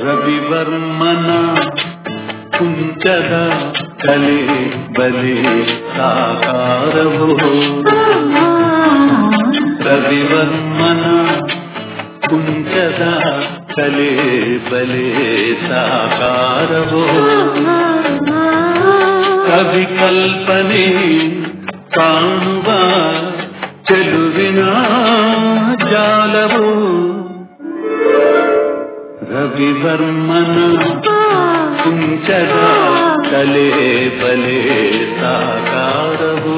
ರವಿವರ್ಮನ ಕುಂಚದ ಕಲೆ ಬಲೆ ಸಾಕಾರವೋ ರವಿವರ್ಮನ ಕುಂಚದ ಕಲೆ ಬಲೆ ಸಾಕಾರವೋ ಕವಿ ಕಲ್ಪನೆ ಕಾಣುವ ಚೆಲುವಿನ ಜಾಲವೋ ರವಿವರ್ಮನ ಕುಂಚದ ಕಲೆ ಬಲೆ ಸಾಕಾರವೋ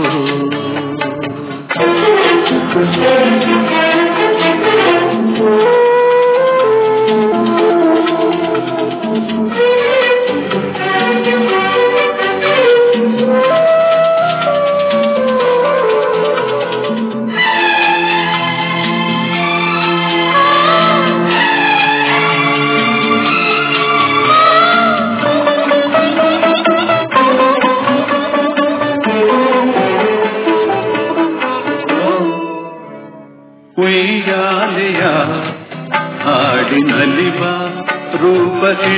ಉಯ್ಯಾಲೆಯ ಹಾಡಿನಲಿವ ರೂಪಕಿ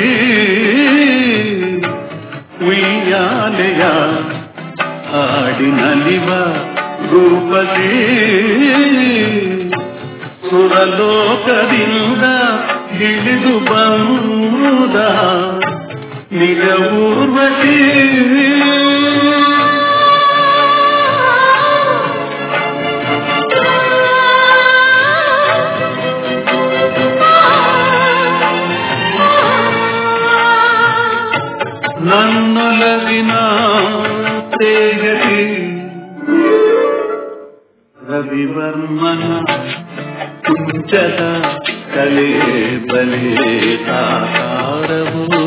ಉಯ್ಯಾಲೆಯ ಹಾಡಿನಲಿವ ರೂಪಕಿ ಸುರಲೋಕದಿಂದ ಹಿಡಿದು ಬಂದ ನಿಜ ಊರ್ವಶಿ ನನ್ನೊಲವಿನ ತೇಗತಿ ರವಿವರ್ಮನ ಕುಂಚದ ಕಲೆ ಬಲೆ ಸಾಕಾರವೋ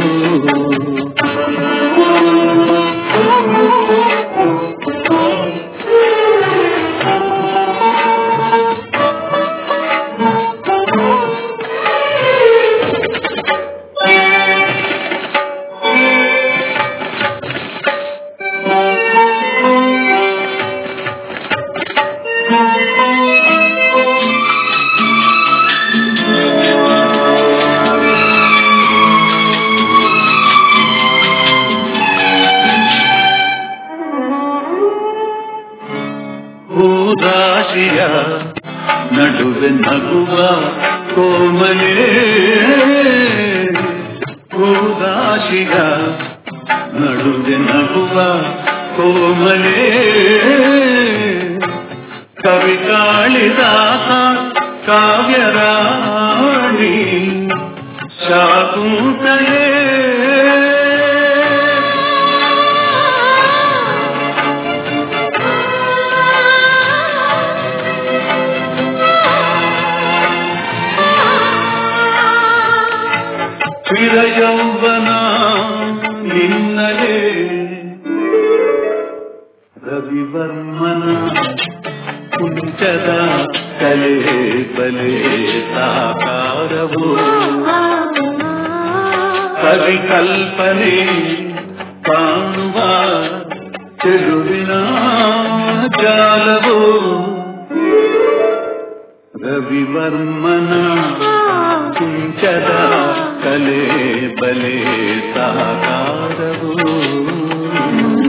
ಹೂದಾಶಿಯ ನಡುವೆ ನಗುವ ಕೋಮಲೆ ಹೂದಾಶಿಯ ನಡುವೆ ನಗುವ ಕೋಮಲೆ ಕವಿ ಕಾಳಿದಾಸ ಕಾವ್ಯರಾಣಿ ಶಾಕುಂತಲೆ ಚಿರಯೌವನ ನಿನ್ನಲೇ ರವಿವರ್ಮನ ಕುಂಚದ ಕಲೆ ಬಲೆ ಸಾಕಾರವೋ ಕವಿ ಕಲ್ಪನೆ ಕಾಣುವ ಚೆಲುವಿನ ಜಾಲವೋ ರವಿವರ್ಮನ ಕುಂಚದ ಕಲೆ ಬಲೆ ಸಾಕಾರವೋ